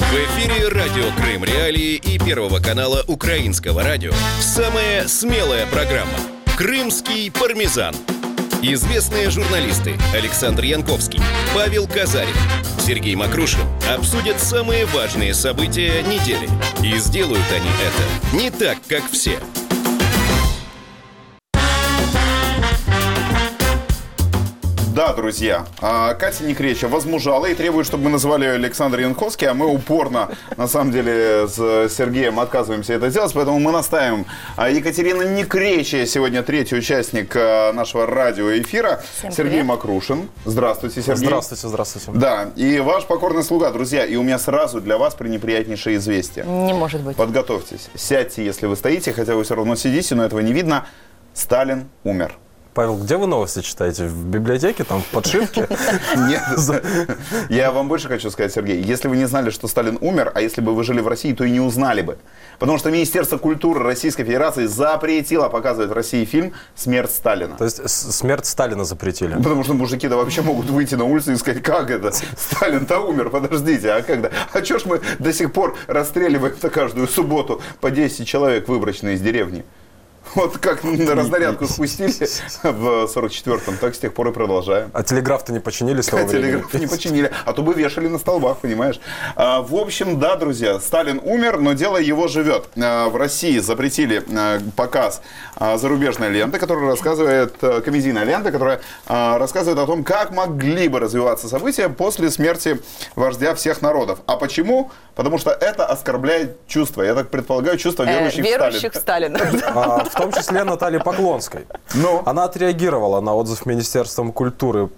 В эфире радио Крым Реалии и Первого канала Украинского радио. Самая смелая программа «Крымский пармезан». Известные журналисты Александр Янковский, Павел Казарин, Сергей Макрушин обсудят самые важные события недели. И сделают они это не так, как все. Да, друзья, Катя Некреча возмужала и требует, чтобы мы назвали ее Александр Янковский, а мы упорно, на самом деле, с Сергеем отказываемся это делать, поэтому мы настаиваем. Екатерина Некреча сегодня третий участник нашего радиоэфира. Сергей Макрушин. Здравствуйте, Сергей. Здравствуйте, здравствуйте. Да, и ваш покорный слуга, друзья, и у меня сразу для вас пренеприятнейшее известие. Не может быть. Подготовьтесь, сядьте, если вы стоите, хотя вы все равно сидите, но этого не видно. Сталин умер. Павел, где вы новости читаете? В библиотеке, там, в подшивке? Нет. Я вам больше хочу сказать, Сергей. Если вы не знали, что Сталин умер, а если бы вы жили в России, то и не узнали бы. Потому что Министерство культуры Российской Федерации запретило показывать в России фильм «Смерть Сталина». То есть смерть Сталина запретили? Потому что мужики-то вообще могут выйти на улицу и сказать, как это? Сталин-то умер, подождите, а когда? А чё ж мы до сих пор расстреливаем-то каждую субботу по 10 человек выборочно из деревни? Вот как на разнарядку спустили в 44-м, так с тех пор и продолжаем. А телеграф-то не починили с того времени? Телеграф не починили, а то бы вешали на столбах, понимаешь. В общем, да, друзья, Сталин умер, но дело его живет. В России запретили показ зарубежной ленты, которая рассказывает, комедийная лента, которая рассказывает о том, как могли бы развиваться события после смерти вождя всех народов. А почему? Потому что это оскорбляет чувства, я так предполагаю, чувства верующих в Сталина. В том числе Натальи Поклонской. Она отреагировала на отзыв Министерством культуры,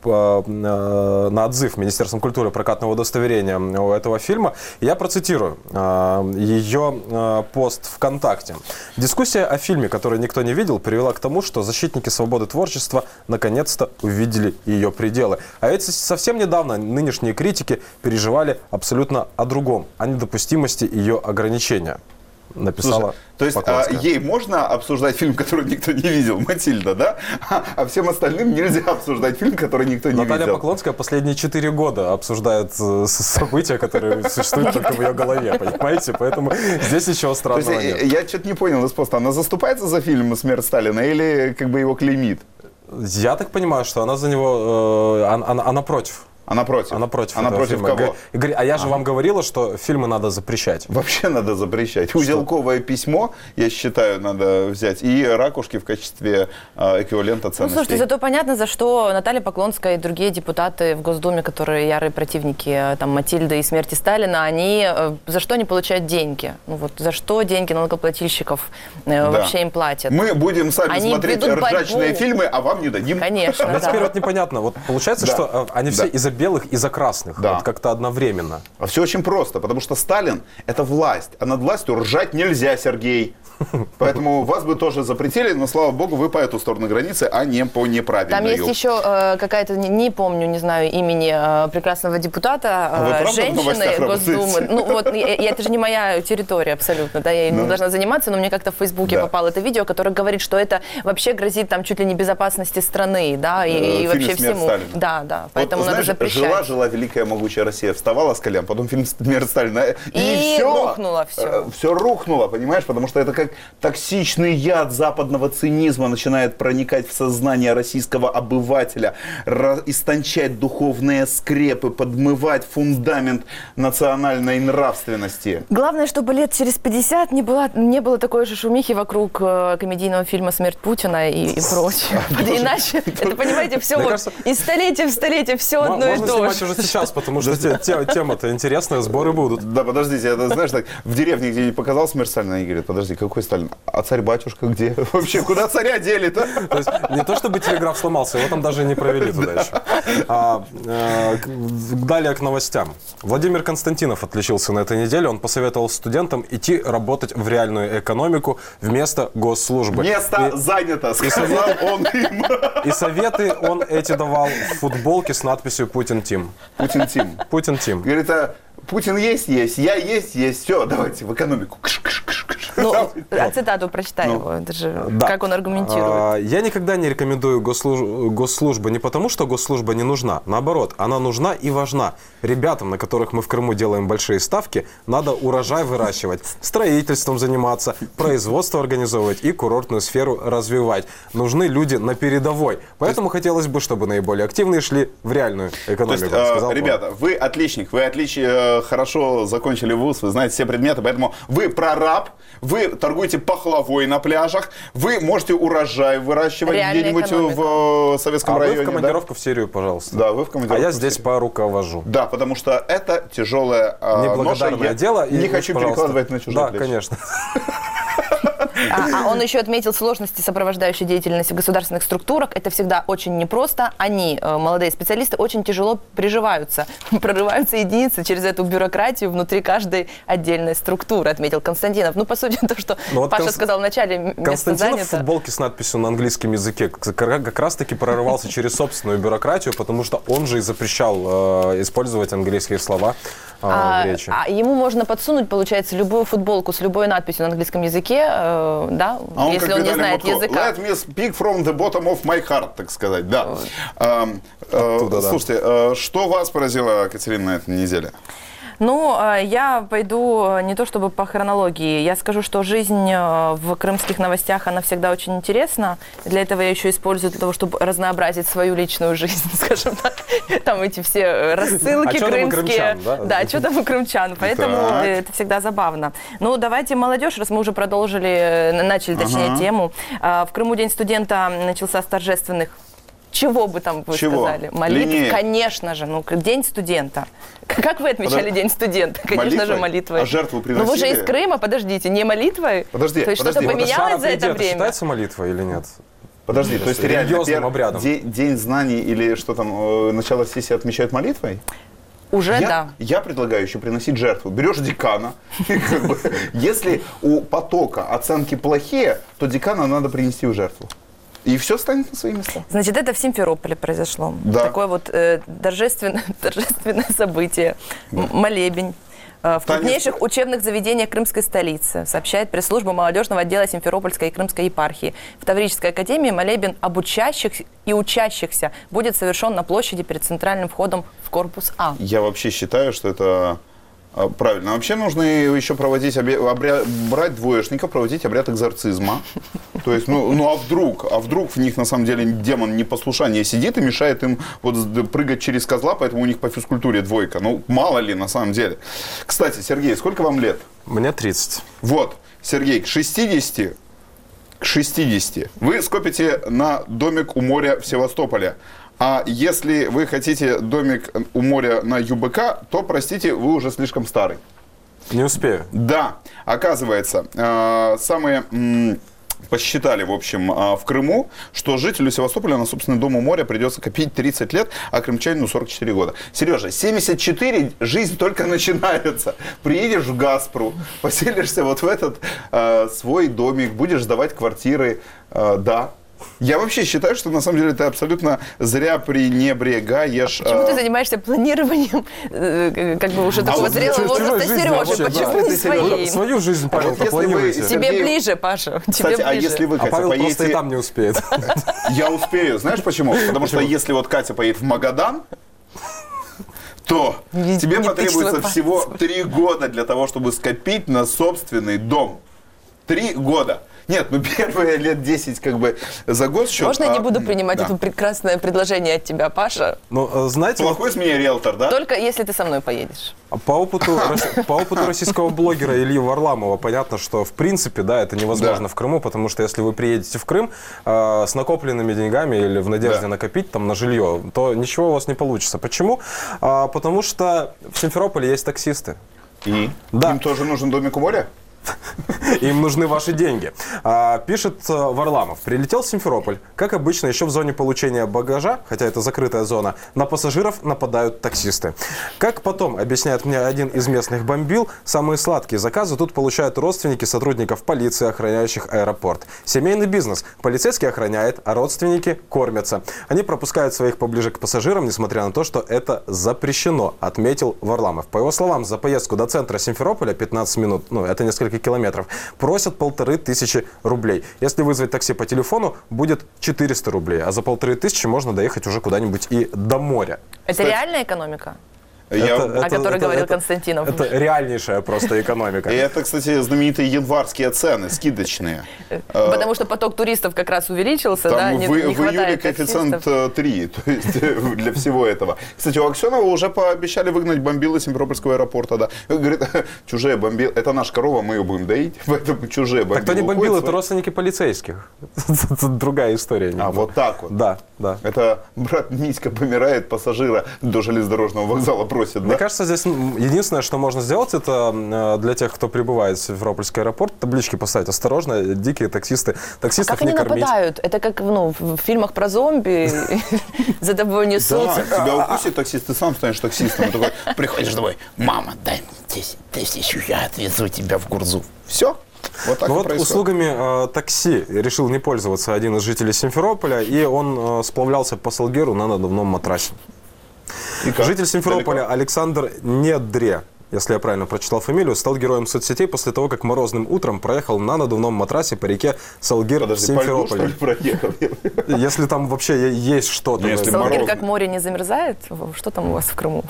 на отзыв Министерством культуры прокатного удостоверения у этого фильма. Я процитирую ее пост ВКонтакте. Дискуссия о фильме, который никто не видел, привела к тому, что защитники свободы творчества наконец-то увидели ее пределы. А ведь совсем недавно нынешние критики переживали абсолютно о другом, о недопустимости ее ограничения. Написала. Слушай, то есть ей можно обсуждать фильм, который никто не видел, Матильда, да? А всем остальным нельзя обсуждать фильм, который никто не видел. Наталья Поклонская последние 4 года обсуждает события, которые существуют только в ее голове, понимаете? Поэтому здесь ничего странного нет. Я что-то не понял из поста. Она заступается за фильм «Смерть Сталина» или как бы его клеймит? Я так понимаю, что она за него, она против. Она против. Она против. Она против кого? А я же вам говорила, что фильмы надо запрещать. Вообще надо запрещать. Узелковое письмо, я считаю, надо взять. И ракушки в качестве эквивалента ценностей. Ну, слушайте, зато понятно, за что Наталья Поклонская и другие депутаты в Госдуме, которые ярые противники там, Матильды и смерти Сталина, они за что они получают деньги? Ну, вот, за что деньги налогоплательщиков вообще им платят? Мы будем сами смотреть ржачные фильмы, а вам не дадим. Конечно, да. Теперь вот непонятно. Вот получается, что они все из-за белых и за красных, да. Вот как-то одновременно. А все очень просто, потому что Сталин – это власть, а над властью ржать нельзя, Сергей. Поэтому вас бы тоже запретили, но, слава богу, вы по эту сторону границы, а не по неправильной. Там есть еще какая-то, не помню, не знаю имени прекрасного депутата, женщины Госдумы. Ну вот, это же не моя территория абсолютно, да, я не должна заниматься, но мне как-то в Фейсбуке попало это видео, которое говорит, что это вообще грозит там чуть ли не безопасности страны, да, и вообще всему. Да, поэтому надо запрещать. Жила великая могучая Россия, вставала с колен, потом фильм «Смерть Сталина». И рухнуло все. Все рухнуло, понимаешь, потому что это как токсичный яд западного цинизма начинает проникать в сознание российского обывателя, истончать духовные скрепы, подмывать фундамент национальной нравственности. Главное, чтобы лет через 50 не было такой же шумихи вокруг комедийного фильма «Смерть Путина» и прочее. Иначе, это, понимаете, все из столетия в столетие, все одно и то же. Можно снимать уже сейчас, потому что тема-то интересная, сборы будут. Да, подождите, это, знаешь, так, в деревне где-нибудь показал «Смерть Сталина» и говорит, подожди, какой Сталин? А царь-батюшка где? Вообще, куда царя дели-то? То есть не то, чтобы телеграф сломался, его там даже не провели туда еще. Далее к новостям. Владимир Константинов отличился на этой неделе. Он посоветовал студентам идти работать в реальную экономику вместо госслужбы. Место занято, сказал он им. И советы он эти давал в футболке с надписью «Путин Тим». Путин Тим. Путин Тим. Говорит, Путин есть, я есть, все, давайте в экономику. Кш-кш-кш-кш. Ну, цитату прочитай его, это же как он аргументирует. Я никогда не рекомендую госслужбу не потому, что госслужба не нужна. Наоборот, она нужна и важна. Ребятам, на которых мы в Крыму делаем большие ставки, надо урожай выращивать, строительством заниматься, производство организовывать и курортную сферу развивать. Нужны люди на передовой. Поэтому хотелось бы, чтобы наиболее активные шли в реальную экономику. То есть, ребята, вы отличник, вы хорошо закончили вуз, вы знаете все предметы, поэтому вы прораб, вы торгуете пахлавой на пляжах, вы можете урожай выращивать где-нибудь в Советском районе. Вы в командировку в Сирию, пожалуйста. Да, вы в командировку. А я здесь поруковожу. Да, потому что это тяжелое неблагодарное дело. Не хочу перекладывать на чужие плечи. Да, конечно. А он еще отметил сложности сопровождающей деятельности в государственных структурах. Это всегда очень непросто. Они, молодые специалисты, очень тяжело приживаются. Прорываются единицы через эту бюрократию внутри каждой отдельной структуры, отметил Константинов. Ну, по сути, то, что Паша сказал в начале, место Константинов занято. в футболке с надписью на английском языке как раз-таки прорывался через собственную бюрократию, потому что он же и запрещал использовать английские слова в речи. А ему можно подсунуть, получается, любую футболку с любой надписью на английском языке, да, если он не знает языка. Let me speak from the bottom of my heart, так сказать, да. Слушайте, что вас поразило, Катерина, на этой неделе? Ну, я пойду не то чтобы по хронологии. Я скажу, что жизнь в крымских новостях, она всегда очень интересна. Для этого я еще использую для того, чтобы разнообразить свою личную жизнь, скажем так. Там эти все рассылки крымские. Да, что там у крымчан. Поэтому это всегда забавно. Ну, давайте молодежь, раз мы уже начали тему. В Крыму День студента начался с торжественных. Чего бы там вы сказали? Молитв, конечно же. Ну, День студента. Как вы отмечали День студента? Конечно же, молитвой. А жертву приносили? Ну, вы же из Крыма, подождите, не молитвой? Подожди. То есть что-то поменялось за это время? Считается молитвой или нет? Подожди, то есть реально обрядом. День знаний или что там, начало сессии отмечают молитвой? Уже да. Я предлагаю еще приносить жертву. Берешь декана. Если у потока оценки плохие, то декана надо принести в жертву. И все станет на свои места. Значит, это в Симферополе произошло. Да. Такое вот торжественное событие. Молебень. В крупнейших учебных заведениях крымской столицы, сообщает пресс-служба молодежного отдела Симферопольской и Крымской епархии. В Таврической академии молебен об учащихся и учащихся будет совершен на площади перед центральным входом в корпус А. Я вообще считаю, что это правильно. Вообще нужно еще проводить брать двоечников, проводить обряд экзорцизма. То есть, а вдруг в них на самом деле демон непослушания сидит и мешает им вот прыгать через козла, поэтому у них по физкультуре двойка. Ну, мало ли на самом деле. Кстати, Сергей, сколько вам лет? Мне 30. Вот, Сергей, к 60 вы скопите на домик у моря в Севастополе. А если вы хотите домик у моря на ЮБК, то, простите, вы уже слишком старый. Не успею. Да, оказывается, посчитали, в общем, в Крыму, что жителю Севастополя на собственный дом у моря придется копить 30 лет, а крымчанину 44 года. Сережа, 74, жизнь только начинается. Приедешь в Гаспру, поселишься вот в этот свой домик, будешь сдавать квартиры, да. Я вообще считаю, что на самом деле ты абсолютно зря пренебрегаешь. Почему ты занимаешься планированием как бы уже такого зрелого возраста Сережи? Почему не своей? Свою жизнь, Павел, планируете. Тебе ближе, Паша. Кстати, а если вы, Катя, Павел поедете... просто и там не успеет. Я успею. Знаешь почему? Потому что если вот Катя поедет в Магадан, то тебе потребуется всего 3 года для того, чтобы скопить на собственный дом. 3 года. Нет, первые лет 10 как бы за год счет. Можно я не буду принимать это прекрасное предложение от тебя, Паша? Ну, знаете... Плохой с меня риэлтор, да? Только если ты со мной поедешь. По опыту российского блогера Ильи Варламова понятно, что в принципе, да, это невозможно в Крыму, потому что если вы приедете в Крым с накопленными деньгами или в надежде накопить там на жилье, то ничего у вас не получится. Почему? Потому что в Симферополе есть таксисты. И? Да. Им тоже нужен домик у моря? Им нужны ваши деньги. Пишет Варламов. Прилетел в Симферополь. Как обычно, еще в зоне получения багажа, хотя это закрытая зона, на пассажиров нападают таксисты. Как потом, объясняет мне один из местных бомбил, самые сладкие заказы тут получают родственники сотрудников полиции, охраняющих аэропорт. Семейный бизнес. Полицейский охраняет, а родственники кормятся. Они пропускают своих поближе к пассажирам, несмотря на то, что это запрещено, отметил Варламов. По его словам, за поездку до центра Симферополя 15 минут, это несколько километров, километров. Просят 1500 рублей. Если вызвать такси по телефону, будет 400 рублей. А за 1500 можно доехать уже куда-нибудь и до моря. Это реальная экономика? О которой говорил Константинов. Это реальнейшая просто экономика. И это, кстати, знаменитые январские цены, скидочные. Потому что поток туристов как раз увеличился, да? В июле коэффициент 3, то есть для всего этого. Кстати, у Аксенова уже пообещали выгнать бомбилы Симферопольского аэропорта, да. Говорит, чужие бомбилы, это наша корова, мы ее будем доить, поэтому чужие бомбилы. Так кто не бомбил, это родственники полицейских. Это другая история. А, вот так вот? Да. Это брат Митька помирает, пассажира до железнодорожного вокзала просит, да? Мне кажется, здесь единственное, что можно сделать, это для тех, кто прибывает в Симферопольский аэропорт, таблички поставить: осторожно, дикие таксисты, таксистов не кормить. Как они нападают? Это как в фильмах про зомби, за тобой несутся. Да, тебя укусит таксист, ты сам станешь таксистом. Такой, приходишь домой: мама, дай мне 10 тысяч, я отвезу тебя в Гурзуф. Все. Вот услугами такси решил не пользоваться один из жителей Симферополя, и он сплавлялся по Салгиру на надувном матрасе. Житель Симферополя Александр Недре, если я правильно прочитал фамилию, стал героем соцсетей после того, как морозным утром проехал на надувном матрасе по реке Салгир в Симферополе. По льду, что ли, проехал? Если там вообще есть что-то. Салгир как море не замерзает? Что там у вас в Крыму?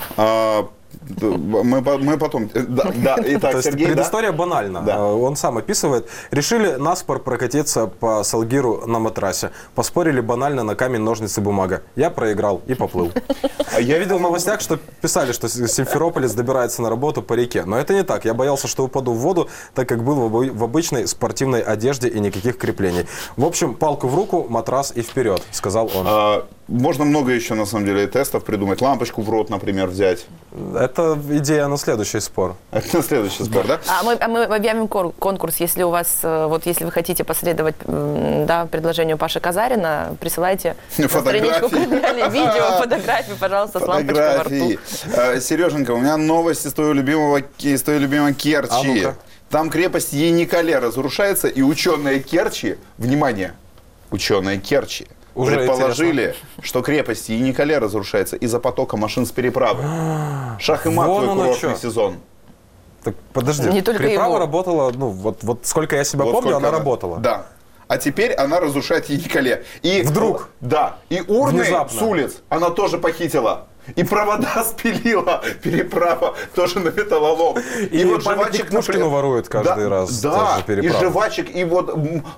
Мы потом... Да, итак, Сергей, предыстория банальна. Да. Он сам описывает. Решили наспор прокатиться по Салгиру на матрасе. Поспорили банально на камень, ножницы, бумага. Я проиграл и поплыл. Я видел в новостях, что писали, что симферополец добирается на работу по реке. Но это не так. Я боялся, что упаду в воду, так как был в обычной спортивной одежде и никаких креплений. В общем, палку в руку, матрас и вперед, сказал он. Можно много еще, на самом деле, тестов придумать. Лампочку в рот, например, взять. Это идея на следующий спор. Это на следующий спор, да? Мы объявим конкурс. Если у вас, если вы хотите последовать предложению Паши Казарина, присылайте на страничку видео, фотографии, пожалуйста, с лампочкой во рту. Сереженька, у меня новость из твоей любимой Керчи. Там крепость Еникале разрушается, и ученые Керчи, внимание, ученые Керчи, уже предположили, что крепость Еникале разрушается из-за потока машин с переправы. Шах и мат твой курортный сезон. Так подожди, переправа работала, вот сколько я себя помню, она работала. Да. А теперь она разрушает Еникале. И вдруг? Да. И урны с улиц она тоже похитила. И провода спилила, переправа тоже на металлолом. И вот жвачек Пушкину ворует каждый раз. Да, и жвачек, и вот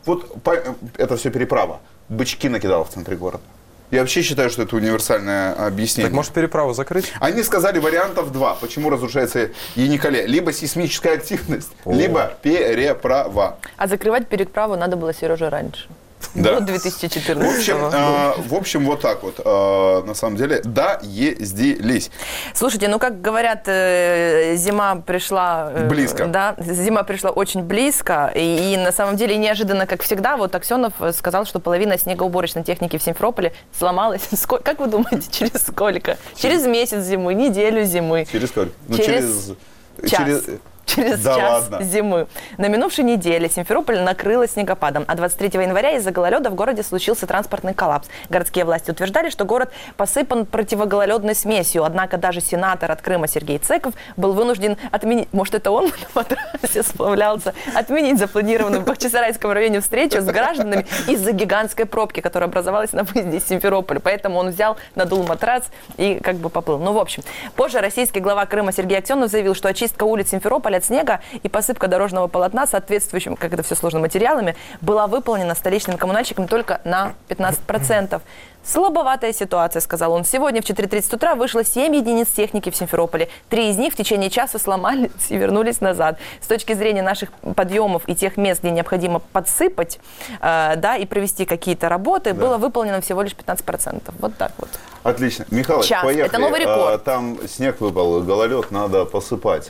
это все переправа. Бычки накидала в центре города. Я вообще считаю, что это универсальное объяснение. Так может переправу закрыть? Они сказали вариантов 2, почему разрушается Еникале. Либо сейсмическая активность, либо переправа. А закрывать переправу надо было, Сережа, раньше. Да. До 2014. В общем, вот так вот. На самом деле, доездились. Слушайте, как говорят, зима пришла... Близко. Да, зима пришла очень близко. И на самом деле неожиданно, как всегда, вот Аксенов сказал, что половина снегоуборочной техники в Симферополе сломалась. Как вы думаете, через сколько? Через месяц зимы, неделю зимы. Через сколько? Через час. Через час зимы. На минувшей неделе Симферополь накрыло снегопадом, а 23 января из-за гололеда в городе случился транспортный коллапс. Городские власти утверждали, что город посыпан противогололедной смесью, однако даже сенатор от Крыма Сергей Цеков был вынужден отменить, может это он на матрасе сплавлялся, отменить запланированную в Бахчисарайском районе встречу с гражданами из-за гигантской пробки, которая образовалась на выезде из Симферополя. Поэтому он надул матрас и поплыл. В общем, позже российский глава Крыма Сергей Аксенов заявил, что очистка улиц Симферополя от снега и посыпка дорожного полотна соответствующим, как это все сложно, материалами, была выполнена столичными коммунальщиками только на 15%. Слабоватая ситуация, сказал он. Сегодня в 4:30 утра вышло 7 единиц техники в Симферополе. 3 из них в течение часа сломались и вернулись назад. С точки зрения наших подъемов и тех мест, где необходимо подсыпать, и провести какие-то работы, было выполнено всего лишь 15%. Вот так вот. Отлично. Михалыч, поехали. Это новый рекорд. Там снег выпал, гололед, надо посыпать.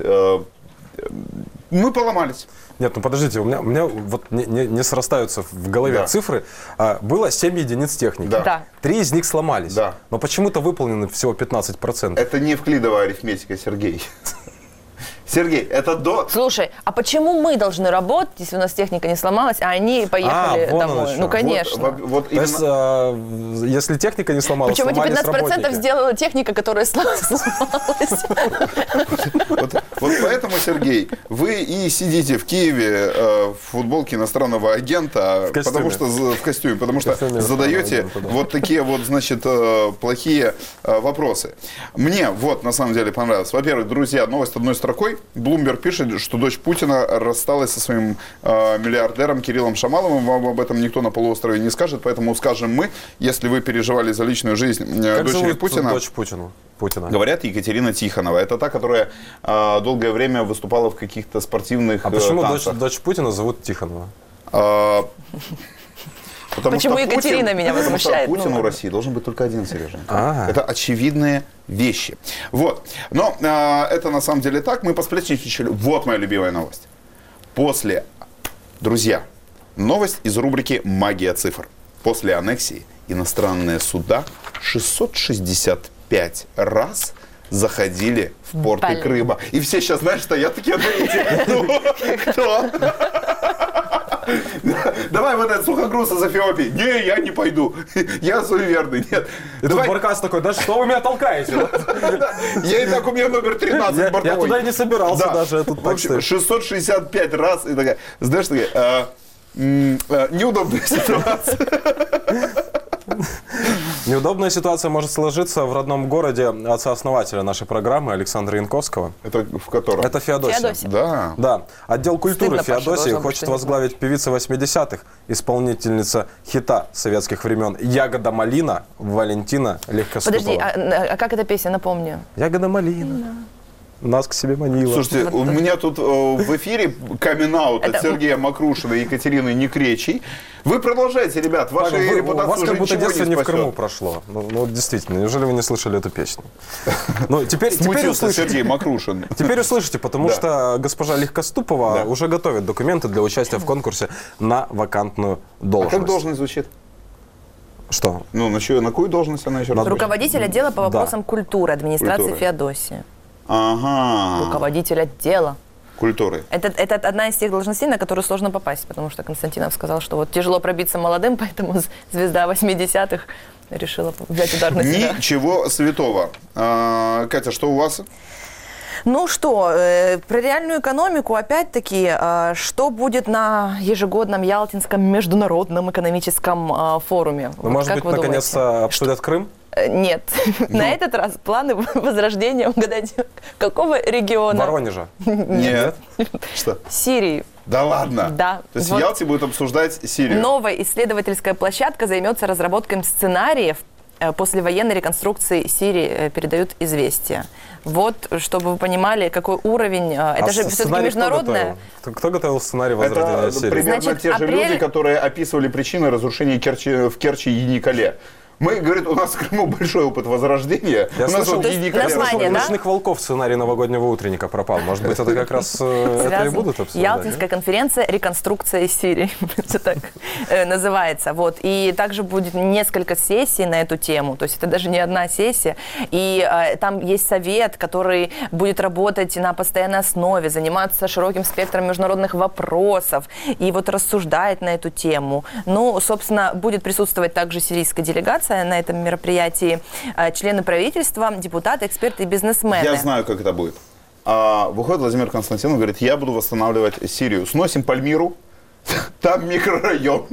Мы поломались. Нет, подождите, у меня вот не срастаются в голове цифры. Было 7 единиц техники. Да. 3 из них сломались. Да. Но почему-то выполнены всего 15%. Это не евклидовая арифметика, Сергей. Сергей, это до... Слушай, а почему мы должны работать, если у нас техника не сломалась, а они поехали домой? Ну, конечно. Вот то есть, если техника не сломалась, причем сломались эти 15% работники. сделала техника, которая сломалась. Вот поэтому, Сергей, вы и сидите в Киеве в футболке иностранного агента, потому что в костюме, потому что задаете вот такие вот, значит, плохие вопросы. Мне вот на самом деле понравилось. Во-первых, друзья, новость одной строкой. Bloomberg пишет, что дочь Путина рассталась со своим миллиардером Кириллом Шамаловым. Вам об этом никто на полуострове не скажет, поэтому скажем мы, если вы переживали за личную жизнь дочери Путина. Дочь Путина? Говорят, Екатерина Тихонова. Это та, которая долгое время выступала в каких-то спортивных почему танцах. дочь Путина зовут Тихонова? Почему Екатерина меня возмущает? Потому что Путин у России должен быть только один, Сережа. Это очевидные вещи. Вот. Но это на самом деле так. Мы посплетничали. Вот моя любимая новость. Друзья, новость из рубрики «Магия цифр». После аннексии иностранные суда 665 раз заходили в порты Крыма. И все сейчас, знаешь, стоят такие, кто? Давай вот этот сухогруз из Эфиопии. Не, я не пойду. Я суеверный. Нет. И тут Баркас такой, да что вы меня толкаете? Я и так, у меня номер 13 бортовой. Я туда и не собирался даже. В общем, 665 раз. И такая, знаешь, такая, неудобная ситуация. Неудобная ситуация может сложиться в родном городе отца-основателя нашей программы Александра Янковского. Это в котором? Это Феодосия. Да. Отдел культуры Стыдно, Феодосии Паша, хочет возглавить певица 80-х, исполнительница хита советских времен «Ягода малина» Валентина Легкоступова. Подожди, а как эта песня, напомню? «Ягода малина». Нас к себе манила. Слушайте, у меня тут в эфире камин-аут от Сергея Макрушина и Екатерины Некречей. Вы продолжайте, ребят, ваши репутации. У вас как будто детство не в Крыму спасет. прошло. Ну, действительно, неужели вы не слышали эту песню? Ну, теперь Смутился услышите. Сергей Макрушин. Теперь услышите, потому что госпожа Легкоступова уже готовит документы для участия в конкурсе на вакантную должность. А как должность звучит? Что? Ну, на какую должность она еще раз? Руководитель отдела по вопросам культуры администрации Феодосии. Ага. Руководитель отдела. Культуры. Это одна из тех должностей, на которую сложно попасть, потому что Константинов сказал, что вот тяжело пробиться молодым, поэтому звезда 80-х решила взять удар на себя. Ничего святого. Катя, что у вас? Ну что, про реальную экономику опять-таки, что будет на ежегодном Ялтинском международном экономическом форуме? Ну, может быть, наконец-то обсудят Крым? Нет. На этот раз планы возрождения, угадайте, какого региона? Воронежа. Нет. Что? Сирии. Да ладно? Да. То есть в Ялте будут обсуждать Сирию? Новая исследовательская площадка займется разработкой сценариев послевоенной реконструкции Сирии, передают «Известия». Вот, чтобы вы понимали, какой уровень. Это же все-таки международное. Кто готовил сценарий возрождения Сирии? Это примерно те же люди, которые описывали причины разрушения в Керчи и Яникале. Мы, говорит, у нас в Крыму большой опыт возрождения. Я слышал, у «Ночных волков» сценарий новогоднего утренника пропал. Может быть, это как раз это и будут обсуждать? Ялтинская конференция «Реконструкция Сирии». Это так называется. Вот. И также будет несколько сессий на эту тему. То есть это даже не одна сессия. И там есть совет, который будет работать на постоянной основе, заниматься широким спектром международных вопросов и вот рассуждать на эту тему. Ну, собственно, будет присутствовать также сирийская делегация на этом мероприятии, члены правительства, депутаты, эксперты и бизнесмены. Я знаю, как это будет. Выходит Владимир Константинов, говорит, я буду восстанавливать Сирию. Сносим Пальмиру, там микрорайон.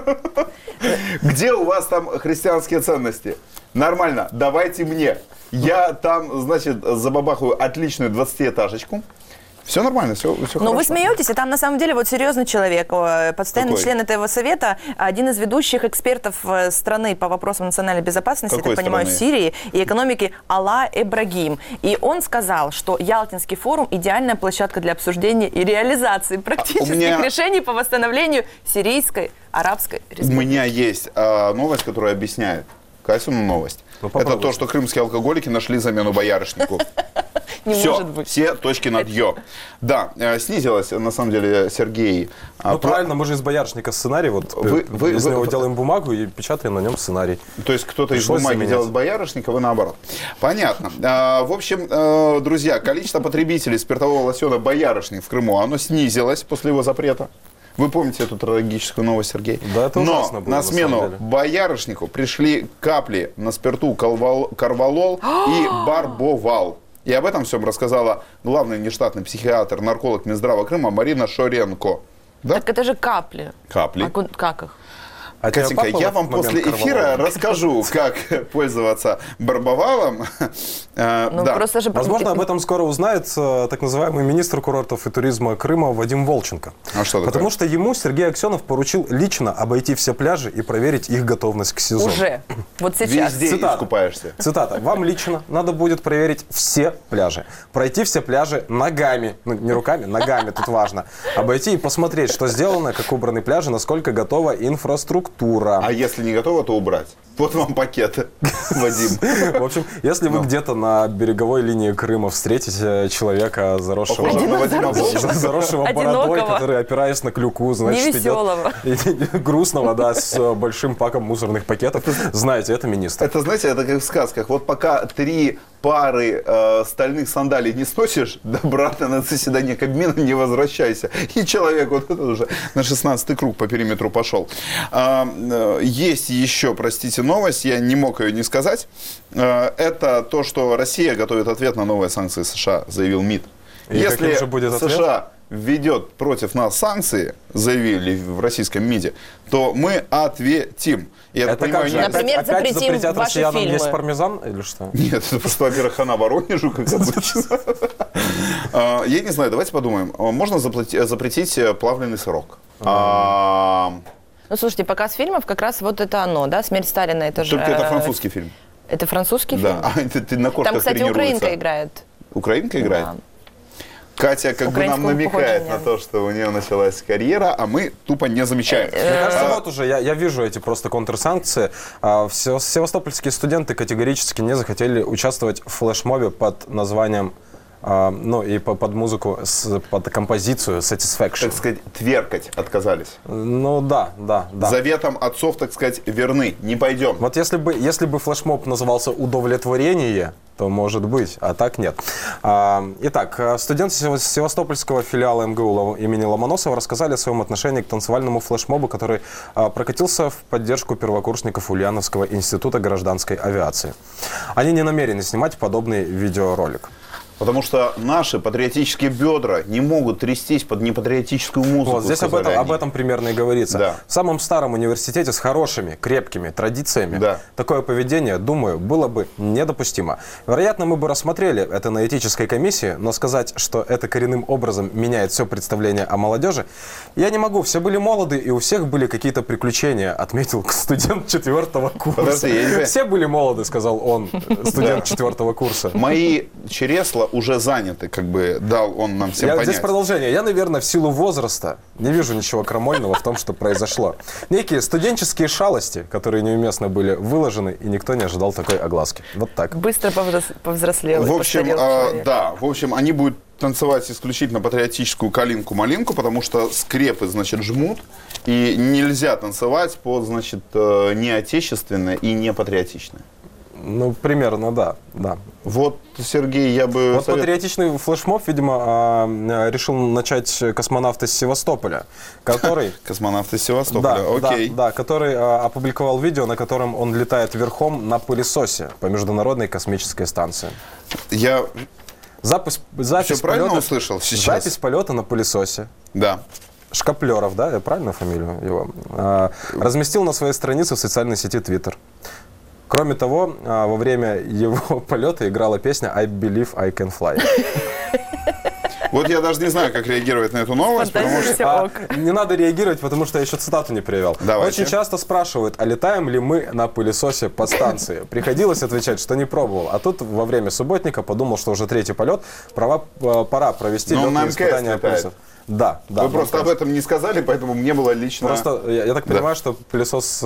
Где у вас там христианские ценности? Нормально, давайте мне. Я там, значит, забабахаю отличную 20-этажечку. Все нормально, все хорошо. Но вы смеетесь, и там на самом деле вот серьезный человек, постоянный член этого совета, один из ведущих экспертов страны по вопросам национальной безопасности, я так понимаю, Сирии и экономики Алла Эбрагим. И он сказал, что Ялтинский форум – идеальная площадка для обсуждения и реализации практических решений по восстановлению Сирийской Арабской Республики. У меня есть новость, которая объясняет. Катину новость. Это то, что крымские алкоголики нашли замену боярышнику. все точки над «ё». Да, снизилось, на самом деле, Сергей. Правильно, мы же из боярышника сценарий, из него делаем бумагу и печатаем на нем сценарий. То есть кто-то из бумаги делает боярышника, вы наоборот. Понятно. В общем, друзья, количество потребителей спиртового лосьона «Боярышник» в Крыму, оно снизилось после его запрета. Вы помните эту трагическую новость, Сергей? Да, это ужасно было, на смену боярышнику пришли капли на спирту карвалол и барбовал. И об этом всем рассказала главный внештатный психиатр, нарколог Минздрава Крыма Марина Шоренко. Да? Так это же капли. Капли. А как их? Катенька, я вам после эфира расскажу, как пользоваться барбовалом. Возможно, об этом скоро узнает так называемый министр курортов и туризма Крыма Вадим Волченко. А что такое? Потому что ему Сергей Аксенов поручил лично обойти все пляжи и проверить их готовность к сезону. Уже? Вот сейчас? Везде искупаешься. Цитата. «Вам лично надо будет проверить все пляжи. Пройти все пляжи ногами». Ну, не руками, ногами, тут важно. Обойти и посмотреть, что сделано, как убраны пляжи, насколько готова инфраструктура. А если не готово, то убрать. Вот вам пакет, Вадим. В общем, если вы где-то на береговой линии Крыма встретите человека, заросшего бородой, который, опираясь на клюку, значит, идет грустного, да, с большим паком мусорных пакетов, знаете, это министр. Это, знаете, это как в сказках. Вот пока 3 пары стальных сандалий не сносишь, обратно на заседание Кабмина не возвращайся. И человек вот этот уже на 16-й круг по периметру пошел. Есть еще, простите, новость, я не мог ее не сказать. Это то, что Россия готовит ответ на новые санкции США, заявил МИД. И если же будет США введет против нас санкции, заявили в российском МИДе, то мы ответим. Это как же? Например, опять запретят ваши россиянам фильмы. есть пармезан или что? Нет, это просто, во-первых, хана Воронежу, как обычно. Я не знаю, давайте подумаем. Можно запретить плавленый сырок? Ну, слушайте, показ фильмов как раз вот это оно, да? «Смерть Сталина» это же... Только это французский фильм. Это французский фильм? Да. Ты на корках там, кстати, тренируется. украинка играет. Украинка играет? Да. Катя как бы нам намекает на то, что у нее началась карьера, а мы тупо не замечаем. Мне кажется, вот уже я вижу эти просто контрсанкции. Севастопольские студенты категорически не захотели участвовать в флешмобе под названием, ну и под музыку, под композицию Satisfaction. Так сказать, тверкать отказались. Ну да. Заветом отцов, так сказать, верны. Не пойдем. Вот если бы флешмоб назывался «Удовлетворение», то может быть, а так нет. Итак, студенты Севастопольского филиала МГУ имени Ломоносова рассказали о своем отношении к танцевальному флешмобу, который прокатился в поддержку первокурсников Ульяновского института гражданской авиации. Они не намерены снимать подобный видеоролик. Потому что наши патриотические бедра не могут трястись под непатриотическую музыку. Вот, здесь об этом примерно и говорится. Да. В самом старом университете с хорошими, крепкими традициями такое поведение, думаю, было бы недопустимо. Вероятно, мы бы рассмотрели это на этической комиссии, но сказать, что это коренным образом меняет все представление о молодежи, я не могу. Все были молоды, и у всех были какие-то приключения, отметил студент 4-го курса. Подожди, все были молоды, сказал он, студент 4-го курса. Мои чересла уже заняты, как бы дал он нам всем понять. Здесь продолжение. Я, наверное, в силу возраста не вижу ничего крамольного в том, что произошло. Некие студенческие шалости, которые неуместно были выложены, и никто не ожидал такой огласки. Вот так. Быстро повзрослел. В общем, они будут танцевать исключительно патриотическую калинку-малинку, потому что скрепы, значит, жмут, и нельзя танцевать под, значит, неотечественное и не патриотичное. Ну, примерно, да. Вот, Сергей, я бы... Вот патриотичный флешмоб, видимо, решил начать космонавт из Севастополя, который... Космонавт из Севастополя, окей. Да, который опубликовал видео, на котором он летает верхом на пылесосе по Международной космической станции. Запись правильно услышал сейчас? Запись полета на пылесосе. Да. Шкаплеров, да? Я правильно фамилию его? Разместил на своей странице в социальной сети Twitter. Кроме того, во время его полета играла песня «I believe I can fly». Вот я даже не знаю, как реагировать на эту новость, потому что... Не надо реагировать, потому что я еще цитату не привел. Давайте. Очень часто спрашивают, а летаем ли мы на пылесосе по станции. Приходилось отвечать, что не пробовал. А тут во время субботника подумал, что уже 3-й полет, пора провести летные испытания пылесосов. Да. Вы просто об этом не сказали, поэтому мне было лично... Просто я так понимаю, что пылесос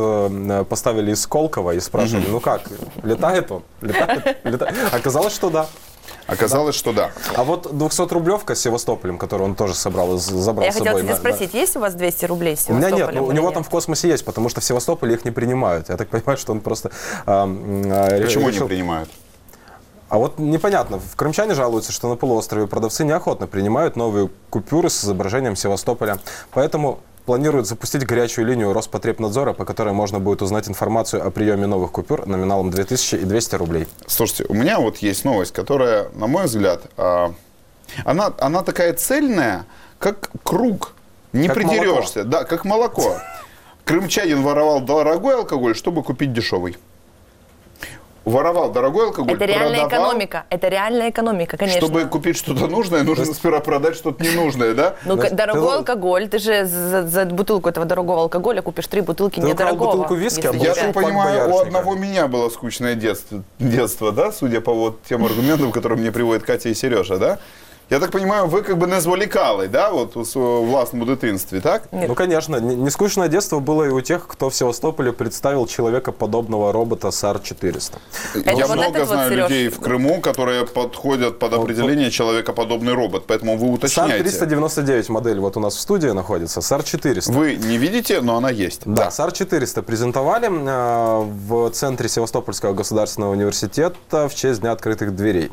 поставили из Сколково и спрашивали, ну как, летает он? Летает? Оказалось, что да. Оказалось, что да. А вот 200-рублевка с Севастополем, которую он тоже забрал с собой. Я хотела тебя спросить, есть у вас 200 рублей с Севастополем? У меня нет, у него там в космосе есть, потому что в Севастополе их не принимают. Я так понимаю, что он просто... Почему не принимают? А вот непонятно. Крымчане жалуются, что на полуострове продавцы неохотно принимают новые купюры с изображением Севастополя. Поэтому планируют запустить горячую линию Роспотребнадзора, по которой можно будет узнать информацию о приеме новых купюр номиналом 2200 рублей. Слушайте, у меня вот есть новость, которая, на мой взгляд, она такая цельная, как круг. Не как придерешься. Молоко. Да, как молоко. Крымчанин воровал дорогой алкоголь, чтобы купить дешевый. Воровал дорогой алкоголь, это реальная экономика. Это реальная экономика, конечно. Чтобы купить что-то нужное, нужно сперва продать что-то ненужное, да? Ну, дорогой алкоголь, ты же за бутылку этого дорогого алкоголя купишь 3 бутылки недорогого. Бутылку виски, я же понимаю, у одного меня было скучное детство, да? Судя по вот тем аргументам, которые мне приводят Катя и Сережа, да? Я так понимаю, ви как бы не зволікали, да, вот у власному дитинстві, так? Нет. Ну, конечно. Нескучное детство было и у тех, кто в Севастополе представил человекоподобного робота САР-400. Я много знаю людей в Крыму, которые подходят под определение человекоподобный робот, поэтому вы уточняете. САР-399 модель вот у нас в студии находится, САР-400. Вы не видите, но она есть. Да, САР-400 презентовали в центре Севастопольского государственного университета в честь Дня открытых дверей.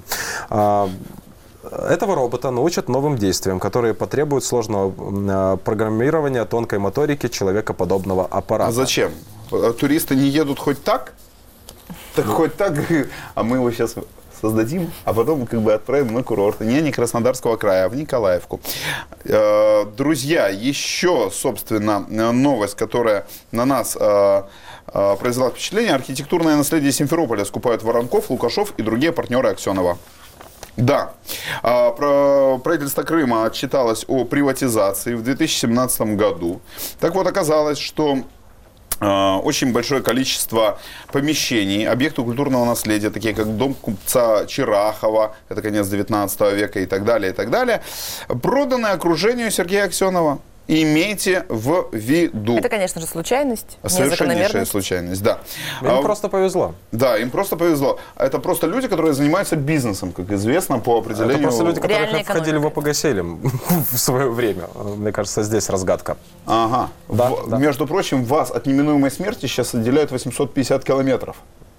Этого робота научат новым действиям, которые потребуют сложного программирования тонкой моторики человекоподобного аппарата. А зачем? Туристы не едут хоть так? Так хоть так, а мы его сейчас создадим, а потом как бы отправим на курорт. Не Краснодарского края, а в Николаевку. Друзья, еще, собственно, новость, которая на нас произвела впечатление. Архитектурное наследие Симферополя скупают Воронков, Лукашов и другие партнеры Аксенова. Да, правительство Крыма отчиталось о приватизации в 2017 году. Так вот, оказалось, что очень большое количество помещений, объектов культурного наследия, такие как дом купца Чирахова, это конец 19 века и так далее, проданы окружению Сергея Аксенова. Имейте в виду. Это, конечно же, случайность. Совершеннейшая случайность, да. Им просто повезло. Да, им просто повезло. Это просто люди, которые занимаются бизнесом, как известно, по определению. Это просто люди, которые входили в ОПГ-селем в свое время. Мне кажется, здесь разгадка. Ага. Да, да. Между прочим, вас от неминуемой смерти сейчас отделяют 850 километров.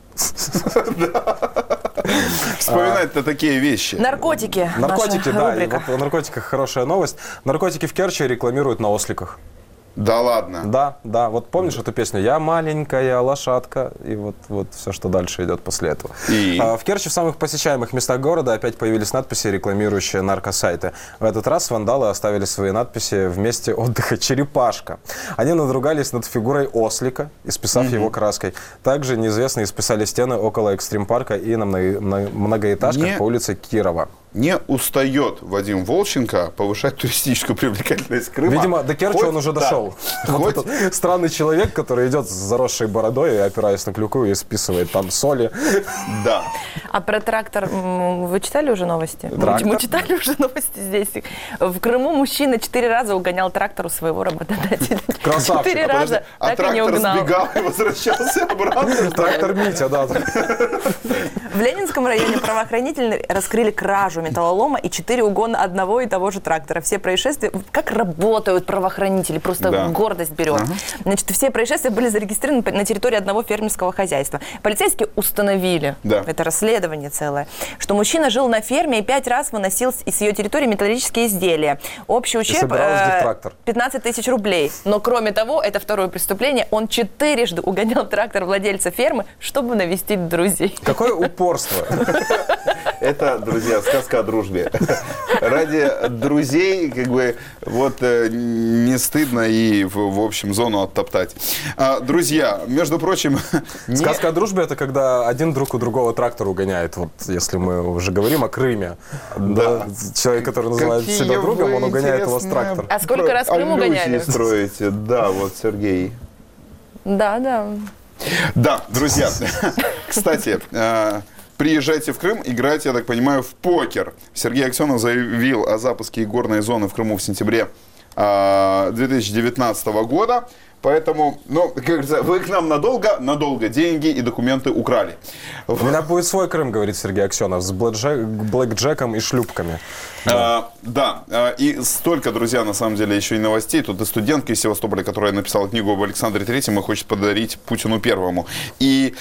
Вспоминать-то такие вещи. Наркотики. Наркотики, да. И вот о наркотиках хорошая новость. Наркотики в Керчи рекламируют на осликах. Да ладно? Да, да. Вот помнишь эту песню «Я маленькая лошадка» и вот все, что дальше идет после этого. В Керчи в самых посещаемых местах города опять появились надписи, рекламирующие наркосайты. В этот раз вандалы оставили свои надписи в месте отдыха «Черепашка». Они надругались над фигурой ослика, исписав его краской. Также неизвестные исписали стены около экстрим-парка и на многоэтажках по улице Кирова. Не устает Вадим Волченко повышать туристическую привлекательность Крыма. Видимо, до Керчи он уже дошел. Вот этот странный человек, который идет с заросшей бородой и опираясь на клюку и списывает там соли. Да. А про трактор вы читали уже новости? Трактор? Мы читали уже новости здесь. В Крыму мужчина 4 раза угонял трактор у своего работодателя. Красавчик. 4 раза так и не угнал. А трактор сбегал и возвращался обратно. Трактор Митя, да. В Ленинском районе правоохранители раскрыли кражу металлолома и 4 угона одного и того же трактора. Все происшествия... Как работают правоохранители? Просто гордость берет. Значит, все происшествия были зарегистрированы на территории одного фермерского хозяйства. Полицейские установили, это расследование целое, что мужчина жил на ферме и 5 раз выносил с ее территории металлические изделия. Общий ущерб 15 тысяч рублей. Но кроме того, это второе преступление, он 4 угонял трактор владельца фермы, чтобы навестить друзей. Какое упорство! Это, друзья, сказка о дружбе. Ради друзей, как бы, вот не стыдно и, в общем, зону оттоптать. Друзья, между прочим... Сказка о дружбе — это когда один друг у другого трактор угоняет. Вот если мы уже говорим о Крыме. Да. Человек, который называет себя другом, он угоняет у вас трактор. А сколько раз Крым угоняли? Строите. Да, вот Сергей. Да. Да, друзья. Кстати... Приезжайте в Крым, играйте, я так понимаю, в покер. Сергей Аксенов заявил о запуске игорной зоны в Крыму в сентябре 2019 года. Поэтому, ну, как говорится, вы к нам надолго деньги и документы украли. У меня будет свой Крым, говорит Сергей Аксенов, с блэкджеком и шлюпками. Да, и столько, друзья, на самом деле, еще и новостей. Тут и студентка из Севастополя, которая написала книгу об Александре Третьем и хочет подарить Путину Первому. И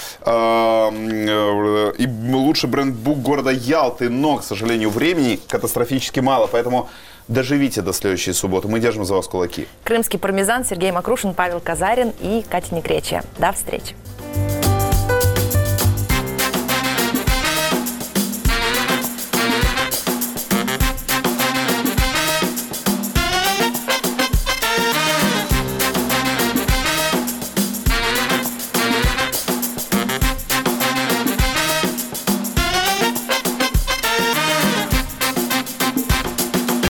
лучший брендбук города Ялты, но, к сожалению, времени катастрофически мало, поэтому доживите до следующей субботы. Мы держим за вас кулаки. Крымский пармезан, Сергей Макрушин, Павел Казарин и Катя Некречья. До встречи.